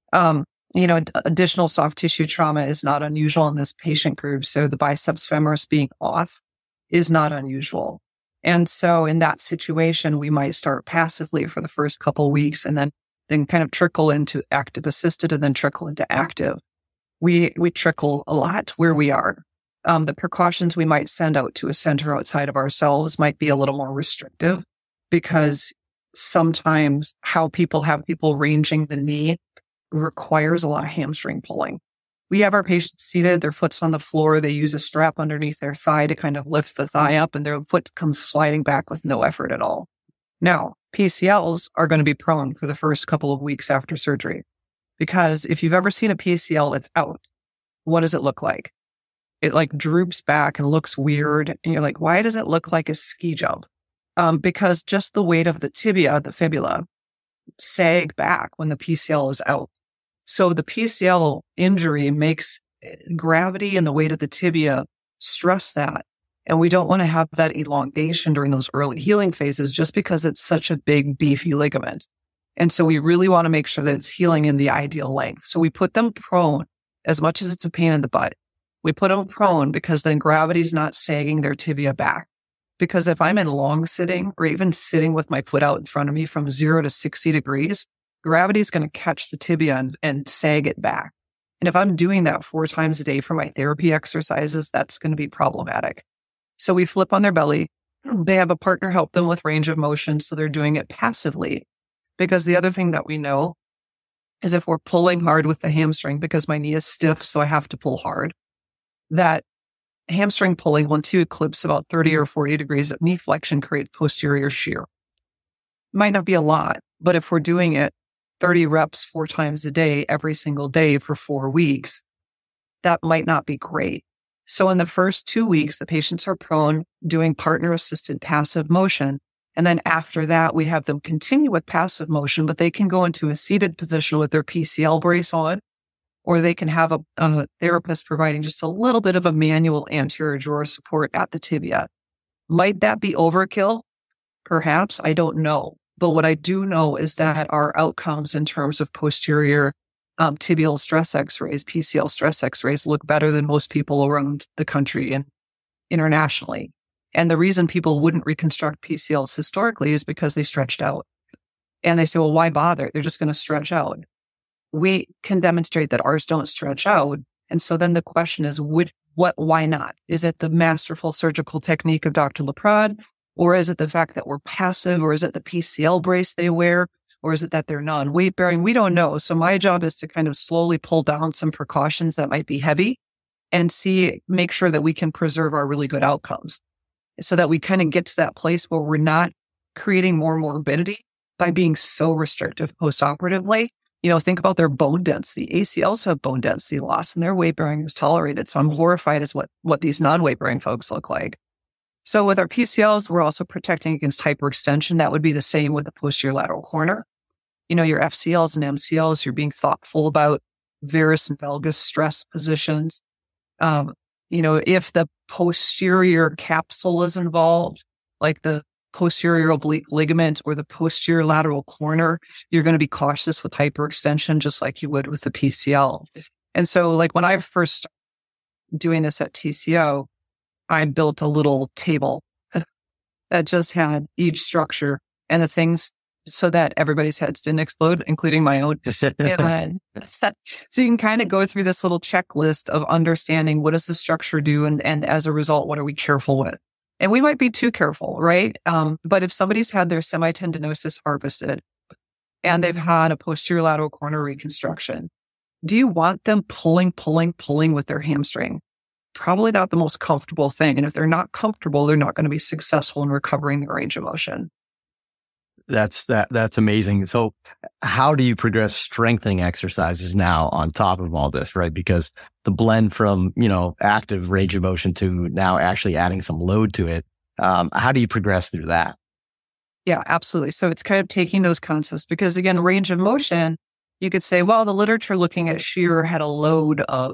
Additional soft tissue trauma is not unusual in this patient group. So the biceps femoris being off is not unusual. And so in that situation, we might start passively for the first couple of weeks and then kind of trickle into active assisted and then trickle into active. We trickle a lot where we are. The precautions we might send out to a center outside of ourselves might be a little more restrictive, because sometimes how people have people ranging the knee requires a lot of hamstring pulling. We have our patients seated, their foot's on the floor. They use a strap underneath their thigh to kind of lift the thigh up, and their foot comes sliding back with no effort at all. Now, PCLs are going to be prone for the first couple of weeks after surgery, because if you've ever seen a PCL that's out, what does it look like? It like droops back and looks weird. And you're like, why does it look like a ski jump? Because just the weight of the tibia, the fibula, sag back when the PCL is out. So the PCL injury makes gravity and the weight of the tibia stress that. And we don't want to have that elongation during those early healing phases, just because it's such a big, beefy ligament. And so we really want to make sure that it's healing in the ideal length. So we put them prone, as much as it's a pain in the butt. We put them prone because then gravity's not sagging their tibia back. Because if I'm in long sitting, or even sitting with my foot out in front of me from 0 to 60 degrees, gravity is going to catch the tibia and sag it back. And if I'm doing that 4 times a day for my therapy exercises, that's going to be problematic. So we flip on their belly. They have a partner help them with range of motion, so they're doing it passively. Because the other thing that we know is if we're pulling hard with the hamstring, because my knee is stiff, so I have to pull hard, that hamstring pulling, once you eclipse about 30 or 40 degrees of knee flexion, creates posterior shear. Might not be a lot, but if we're doing it 30 reps 4 times a day, every single day for 4 weeks, that might not be great. So in the first 2 weeks, the patients are prone, doing partner-assisted passive motion. And then after that, we have them continue with passive motion, but they can go into a seated position with their PCL brace on, or they can have a therapist providing just a little bit of a manual anterior drawer support at the tibia. Might that be overkill? Perhaps. I don't know. But what I do know is that our outcomes in terms of posterior tibial stress x-rays, PCL stress x-rays, look better than most people around the country and internationally. And the reason people wouldn't reconstruct PCLs historically is because they stretched out. And they say, well, why bother? They're just going to stretch out. We can demonstrate that ours don't stretch out. And so then the question is, why not? Is it the masterful surgical technique of Dr. Laprade? Or is it the fact that we're passive? Or is it the PCL brace they wear? Or is it that they're non-weight bearing? We don't know. So my job is to kind of slowly pull down some precautions that might be heavy and make sure that we can preserve our really good outcomes so that we kind of get to that place where we're not creating more morbidity by being so restrictive postoperatively. Think about their bone density. ACLs have bone density loss and their weight bearing is tolerated. So I'm horrified as what these non-weight bearing folks look like. So with our PCLs, we're also protecting against hyperextension. That would be the same with the posterior lateral corner. Your FCLs and MCLs, you're being thoughtful about varus and valgus stress positions. If the posterior capsule is involved, like the posterior oblique ligament or the posterior lateral corner, you're going to be cautious with hyperextension, just like you would with the PCL. And so like when I first started doing this at TCO, I built a little table that just had each structure and the things so that everybody's heads didn't explode, including my own. So you can kind of go through this little checklist of understanding what does the structure do, and as a result, what are we careful with? And we might be too careful, right? But if somebody's had their semitendinosis harvested and they've had a posterior lateral corner reconstruction, do you want them pulling with their hamstring? Probably not the most comfortable thing. And if they're not comfortable, they're not going to be successful in recovering their range of motion. That's amazing. So how do you progress strengthening exercises now on top of all this, right? Because the blend from, active range of motion to now actually adding some load to it. How do you progress through that? Yeah, absolutely. So it's kind of taking those concepts because again, range of motion, you could say, well, the literature looking at shear had a load of,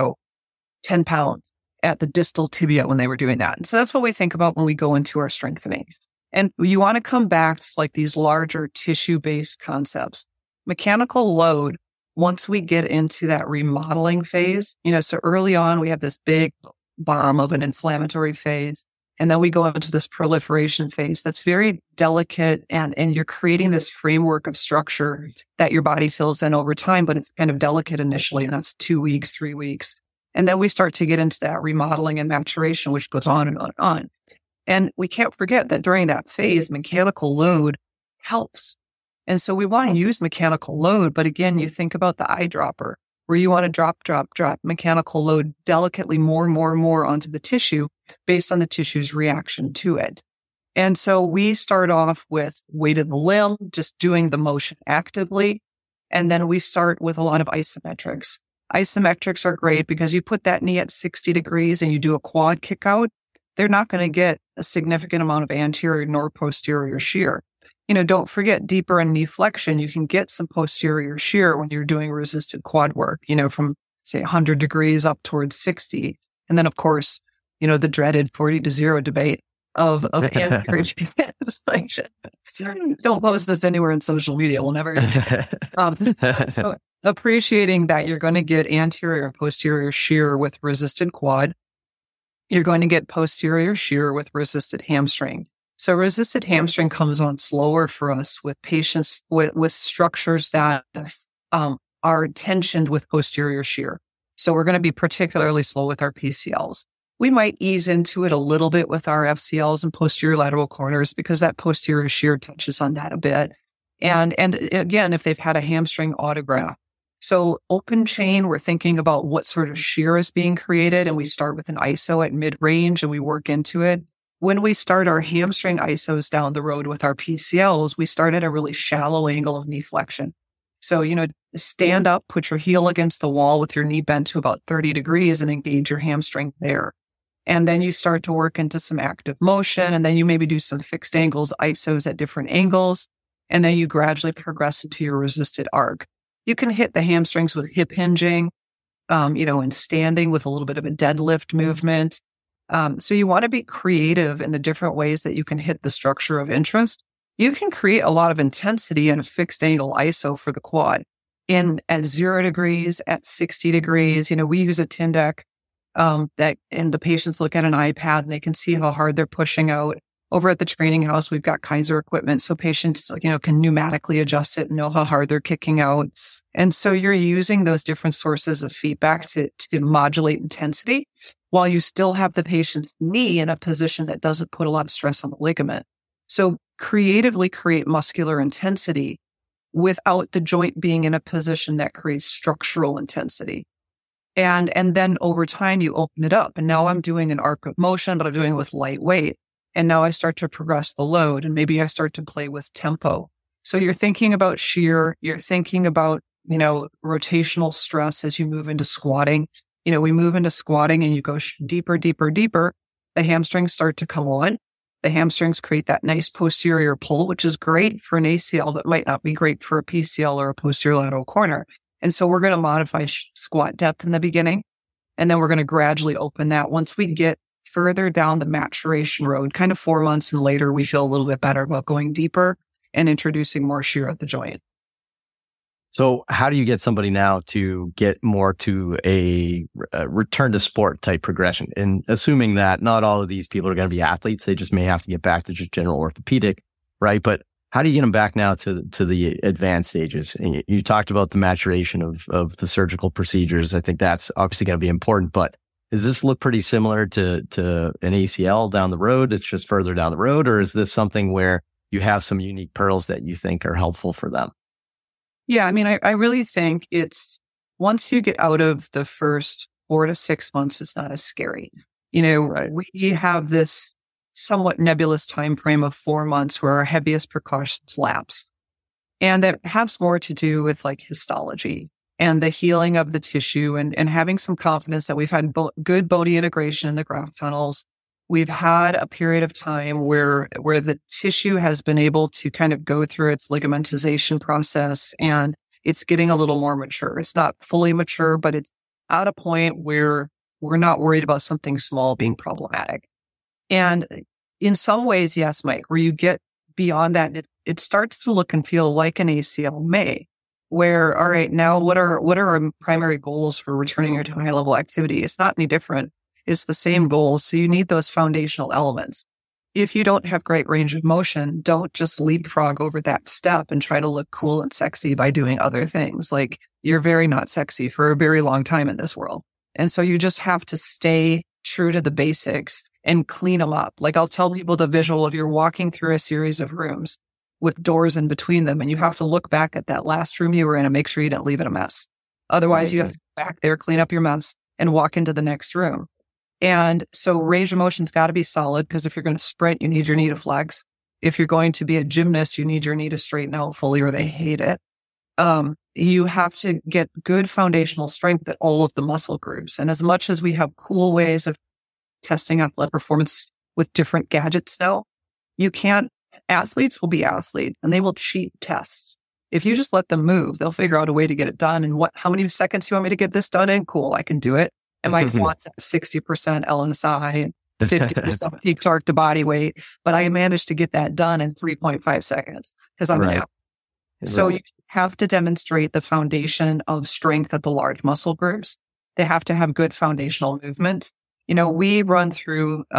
10 pounds at the distal tibia when they were doing that. And so that's what we think about when we go into our strengthening. And you want to come back to like these larger tissue-based concepts. Mechanical load, once we get into that remodeling phase, so early on, we have this big bomb of an inflammatory phase. And then we go into this proliferation phase that's very delicate and you're creating this framework of structure that your body fills in over time, but it's kind of delicate initially. And that's 2 weeks, 3 weeks. And then we start to get into that remodeling and maturation, which goes on and on and on. And we can't forget that during that phase, mechanical load helps. And so we want to use mechanical load. But again, you think about the eyedropper where you want to drop mechanical load delicately more onto the tissue based on the tissue's reaction to it. And so we start off with weight of the limb, just doing the motion actively. And then we start with a lot of isometrics. Isometrics are great because you put that knee at 60 degrees and you do a quad kick out. They're not going to get a significant amount of anterior nor posterior shear. Don't forget deeper in knee flexion, you can get some posterior shear when you're doing resisted quad work, from say 100 degrees up towards 60. And then of course, the dreaded 40-0 debate of anterior flexion. Don't post this anywhere in social media. We'll never. So appreciating that you're going to get anterior and posterior shear with resisted quad. You're going to get posterior shear with resisted hamstring. So resisted hamstring comes on slower for us with patients with structures that are tensioned with posterior shear. So we're going to be particularly slow with our PCLs. We might ease into it a little bit with our FCLs and posterior lateral corners because that posterior shear touches on that a bit. And again, if they've had a hamstring autograft. So open chain, we're thinking about what sort of shear is being created, and we start with an ISO at mid-range and we work into it. When we start our hamstring ISOs down the road with our PCLs, we start at a really shallow angle of knee flexion. So, stand up, put your heel against the wall with your knee bent to about 30 degrees and engage your hamstring there. And then you start to work into some active motion, and then you maybe do some fixed angles, ISOs at different angles, and then you gradually progress into your resisted arc. You can hit the hamstrings with hip hinging, and standing with a little bit of a deadlift movement. So you want to be creative in the different ways that you can hit the structure of interest. You can create a lot of intensity in a fixed angle ISO for the quad. At 0 degrees, at 60 degrees, we use a Tyndek and the patients look at an iPad and they can see how hard they're pushing out. Over at the training house, we've got Kaiser equipment. So patients, can pneumatically adjust it and know how hard they're kicking out. And so you're using those different sources of feedback to modulate intensity while you still have the patient's knee in a position that doesn't put a lot of stress on the ligament. So creatively create muscular intensity without the joint being in a position that creates structural intensity. And then over time, you open it up. And now I'm doing an arc of motion, but I'm doing it with light weight. And now I start to progress the load, and maybe I start to play with tempo. So you're thinking about shear, you're thinking about, rotational stress as you move into squatting. We move into squatting and you go deeper, deeper, deeper. The hamstrings start to come on. The hamstrings create that nice posterior pull, which is great for an ACL, but might not be great for a PCL or a posterior lateral corner. And so we're going to modify squat depth in the beginning, and then we're going to gradually open that. Once we get further down the maturation road, kind of 4 months and later, we feel a little bit better about going deeper and introducing more shear at the joint. So how do you get somebody now to get more to a return to sport type progression? And assuming that not all of these people are going to be athletes, they just may have to get back to just general orthopedic, right? But how do you get them back now to the advanced stages? And you talked about the maturation of the surgical procedures. I think that's obviously going to be important, but does this look pretty similar to an ACL down the road? It's just further down the road, or is this something where you have some unique pearls that you think are helpful for them? Yeah, I really think it's once you get out of the first 4 to 6 months, it's not as scary. Right. We have this somewhat nebulous time frame of 4 months where our heaviest precautions lapse. And that has more to do with like histology and the healing of the tissue and having some confidence that we've had good bony integration in the graft tunnels. We've had a period of time where the tissue has been able to kind of go through its ligamentization process, and it's getting a little more mature. It's not fully mature, but it's at a point where we're not worried about something small being problematic. And in some ways, yes, Mike, where you get beyond that, it starts to look and feel like an ACL may, where, all right, now what are our primary goals for returning to high level activity? It's not any different. It's the same goals. So you need those foundational elements. If you don't have great range of motion, don't just leapfrog over that step and try to look cool and sexy by doing other things. Like, you're very not sexy for a very long time in this world. And so you just have to stay true to the basics and clean them up. Like, I'll tell people the visual of you're walking through a series of rooms with doors in between them, and you have to look back at that last room you were in and make sure you didn't leave it a mess. Otherwise, you have to go back there, clean up your mess, and walk into the next room. And so range of motion's got to be solid, because if you're going to sprint, you need your knee to flex. If you're going to be a gymnast, you need your knee to straighten out fully, or they hate it. You have to get good foundational strength at all of the muscle groups. And as much as we have cool ways of testing athletic performance with different gadgets now, athletes will be athletes and they will cheat tests. If you just let them move, they'll figure out a way to get it done. And how many seconds do you want me to get this done in? Cool, I can do it. And my quads at 60% LNSI and 50% peak torque to body weight. But I managed to get that done in 3.5 seconds because I'm an athlete. So you have to demonstrate the foundation of strength at the large muscle groups. They have to have good foundational movement. We run through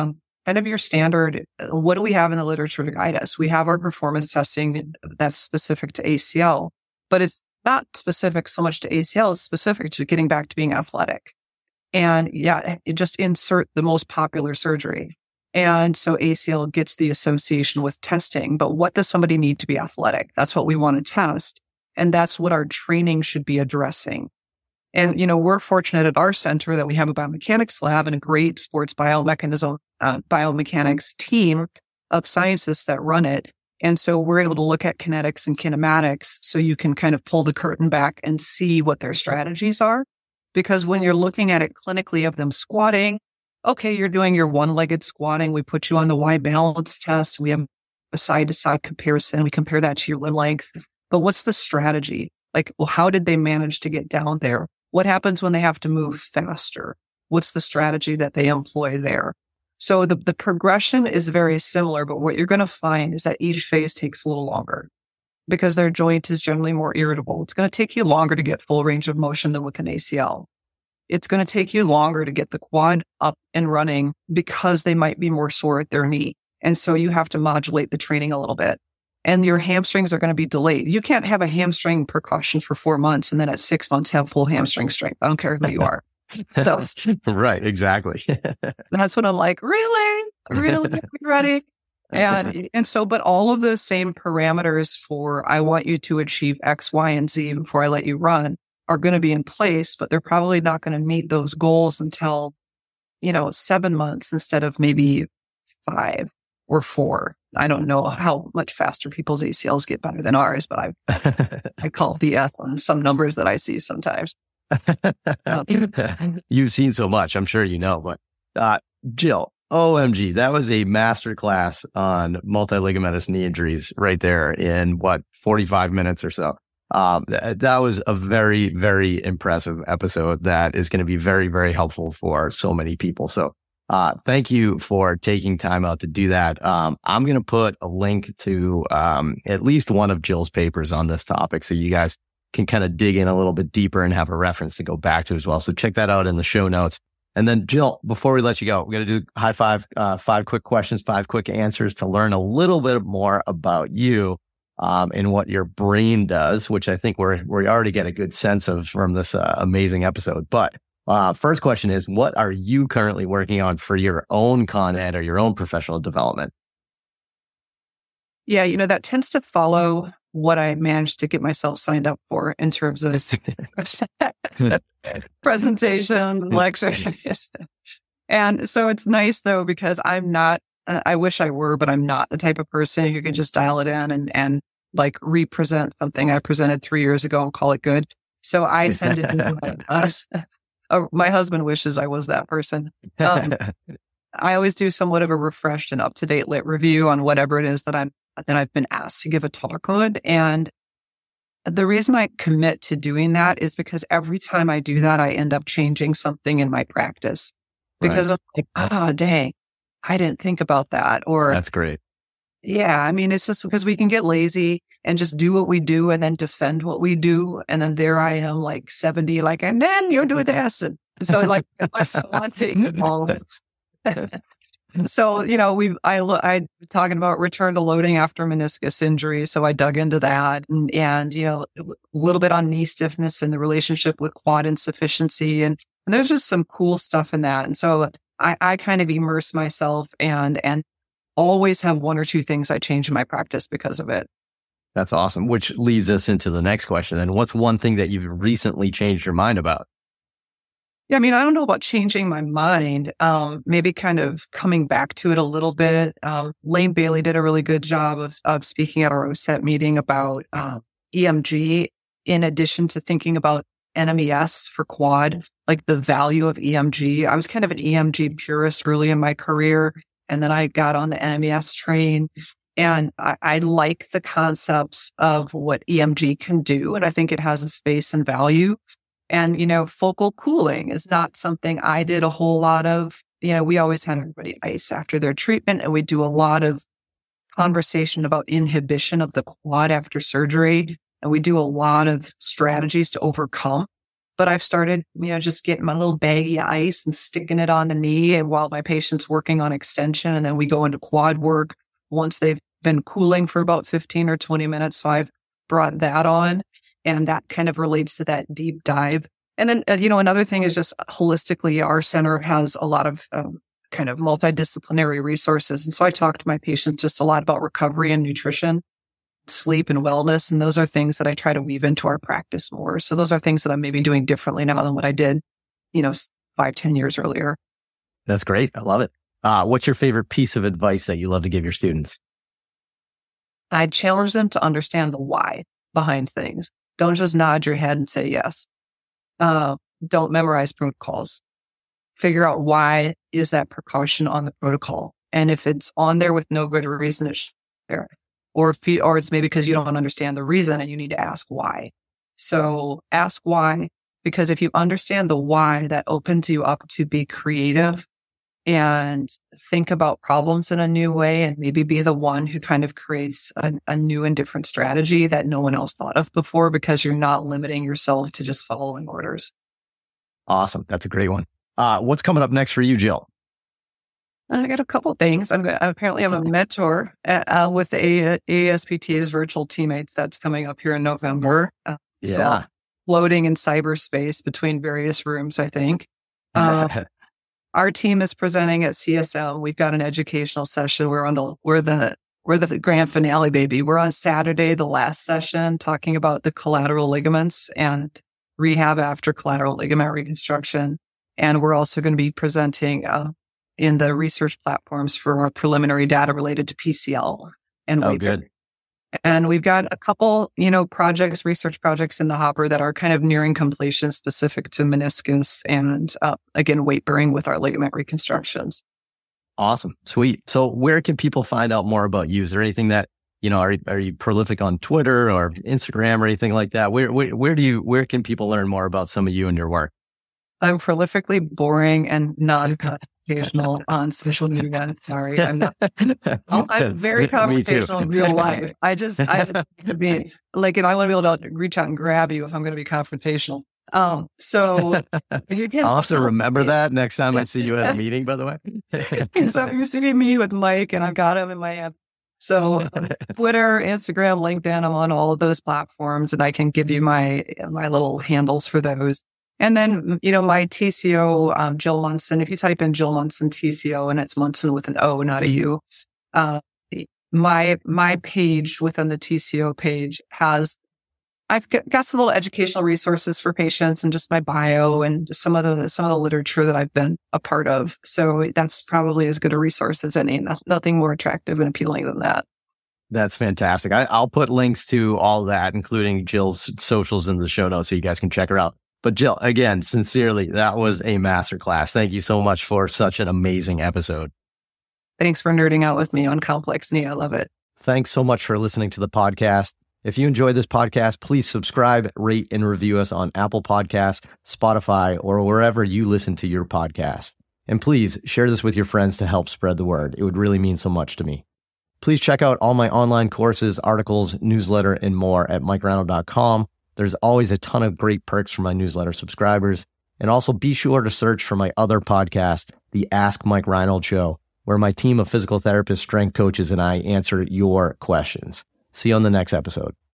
kind of your standard. What do we have in the literature to guide us? We have our performance testing that's specific to ACL, but it's not specific so much to ACL, it's specific to getting back to being athletic. And it just insert the most popular surgery. And so ACL gets the association with testing, but what does somebody need to be athletic? That's what we want to test. And that's what our training should be addressing. And, we're fortunate at our center that we have a biomechanics lab and a great sports biomechanics team of scientists that run it. And so we're able to look at kinetics and kinematics so you can kind of pull the curtain back and see what their strategies are. Because when you're looking at it clinically of them squatting, okay, you're doing your one-legged squatting. We put you on the Y balance test. We have a side-to-side comparison. We compare that to your limb length. But what's the strategy? Like, well, how did they manage to get down there? What happens when they have to move faster? What's the strategy that they employ there? So the progression is very similar, but what you're going to find is that each phase takes a little longer because their joint is generally more irritable. It's going to take you longer to get full range of motion than with an ACL. It's going to take you longer to get the quad up and running because they might be more sore at their knee. And so you have to modulate the training a little bit. And your hamstrings are going to be delayed. You can't have a hamstring percussion for 4 months and then at 6 months have full hamstring strength. I don't care who you are. So, right, exactly. That's what I'm like, really ready? And so, but all of the same parameters for I want you to achieve X, Y, and Z before I let you run are going to be in place, but they're probably not going to meet those goals until, 7 months instead of maybe 5 or 4. I don't know how much faster people's ACLs get better than ours, but I call BS on some numbers that I see sometimes. You've seen so much, I'm sure you know, but Jill, OMG, that was a masterclass on multiligamentous knee injuries right there in 45 minutes or so. That was a very, very impressive episode that is going to be very, very helpful for so many people. So thank you for taking time out to do that. I'm going to put a link to at least one of Jill's papers on this topic so you guys can kind of dig in a little bit deeper and have a reference to go back to as well. So check that out in the show notes. And then Jill, before we let you go, we're going to do high five, 5 quick questions, 5 quick answers to learn a little bit more about you and what your brain does, which I think we already get a good sense of from this amazing episode. But first question is, what are you currently working on for your own con ed or your own professional development? Yeah, that tends to follow what I managed to get myself signed up for in terms of presentation, lectures. And so it's nice though, because I'm not, I wish I were, but I'm not the type of person who can just dial it in and like represent something I presented 3 years ago and call it good. So I tend to do my husband wishes I was that person. I always do somewhat of a refreshed and up-to-date lit review on whatever it is that I've been asked to give a talk on. And the reason I commit to doing that is because every time I do that, I end up changing something in my practice because I'm like, dang, I didn't think about that. Or that's great. Yeah. I mean, it's just because we can get lazy and just do what we do and then defend what we do. And then there I am like 70, and then you do this. And so like, one thing. So, I talking about return to loading after meniscus injury. So I dug into that and a little bit on knee stiffness and the relationship with quad insufficiency. And there's just some cool stuff in that. And so I kind of immerse myself and always have 1 or 2 things I change in my practice because of it. That's awesome. Which leads us into the next question. And what's one thing that you've recently changed your mind about? Yeah, I mean, I don't know about changing my mind. Maybe kind of coming back to it a little bit. Lane Bailey did a really good job of speaking at our OSET meeting about EMG, in addition to thinking about NMES for quad, like the value of EMG. I was kind of an EMG purist early in my career, and then I got on the NMES train. And I like the concepts of what EMG can do, and I think it has a space and value. And, focal cooling is not something I did a whole lot of. We always had everybody ice after their treatment, and we do a lot of conversation about inhibition of the quad after surgery. And we do a lot of strategies to overcome but I've started, just getting my little baggie of ice and sticking it on the knee and while my patient's working on extension. And then we go into quad work once they've been cooling for about 15 or 20 minutes. So I've brought that on, and that kind of relates to that deep dive. And then, another thing is just holistically, our center has a lot of kind of multidisciplinary resources. And so I talk to my patients just a lot about recovery and nutrition, sleep and wellness. And those are things that I try to weave into our practice more. So those are things that I'm maybe doing differently now than what I did, 5-10 years earlier. That's great. I love it. What's your favorite piece of advice that you love to give your students? I challenge them to understand the why behind things. Don't just nod your head and say yes. Don't memorize protocols. Figure out why is that precaution on the protocol. And if it's on there with no good reason, it's there. Or it's maybe because you don't understand the reason and you need to ask why. So ask why, because if you understand the why, that opens you up to be creative and think about problems in a new way, and maybe be the one who kind of creates a new and different strategy that no one else thought of before, because you're not limiting yourself to just following orders. Awesome. That's a great one. What's coming up next for you, Jill? I got a couple things. Apparently I'm a mentor with ASPT's virtual teammates that's coming up here in November. So floating in cyberspace between various rooms, I think. Our team is presenting at CSL. We've got an educational session. We're the grand finale, baby. We're on Saturday, the last session, talking about the collateral ligaments and rehab after collateral ligament reconstruction. And we're also going to be presenting in the research platforms for our preliminary data related to PCL and weight. Good. And we've got a couple, research projects in the hopper that are kind of nearing completion, specific to meniscus and, again, weight bearing with our ligament reconstructions. Awesome. Sweet. So where can people find out more about you? Is there anything that, are you prolific on Twitter or Instagram or anything like that? Where can people learn more about some of you and your work? I'm prolifically boring and non-confrontational on social media. Sorry, I'm not. I'm very confrontational in real life. I mean, like, if I want to be able to reach out and grab you if I'm going to be confrontational. So I'll have to remember that next time I see you at a meeting, by the way. So you're seeing me with Mike, and I've got him in my hand. So Twitter, Instagram, LinkedIn, I'm on all of those platforms, and I can give you my little handles for those. And then, my TCO, Jill Munson, if you type in Jill Munson TCO, and it's Munson with an O, not a U, my page within the TCO page I've got some little educational resources for patients and just my bio and just some of the literature that I've been a part of. So that's probably as good a resource as any. Nothing more attractive and appealing than that. That's fantastic. I'll put links to all that, including Jill's socials, in the show notes so you guys can check her out. But Jill, again, sincerely, that was a masterclass. Thank you so much for such an amazing episode. Thanks for nerding out with me on complex knee. I love it. Thanks so much for listening to the podcast. If you enjoyed this podcast, please subscribe, rate, and review us on Apple Podcasts, Spotify, or wherever you listen to your podcast. And please share this with your friends to help spread the word. It would really mean so much to me. Please check out all my online courses, articles, newsletter, and more at MikeReinold.com. There's always a ton of great perks for my newsletter subscribers. And also be sure to search for my other podcast, The Ask Mike Reinold Show, where my team of physical therapists, strength coaches, and I answer your questions. See you on the next episode.